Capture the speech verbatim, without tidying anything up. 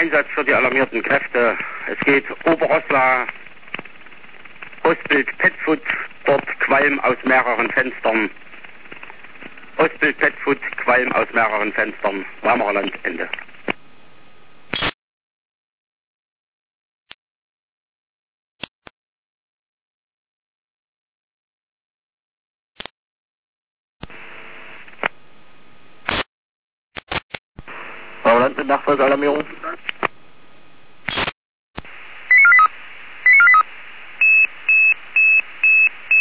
Einsatz für die alarmierten Kräfte. Es geht Oberosla, Ostbild Petfoot, dort Qualm aus mehreren Fenstern. Ostbild Petfoot, Qualm aus mehreren Fenstern. Marmorland, Ende. Marmorland mit Nachfolgealarmierung.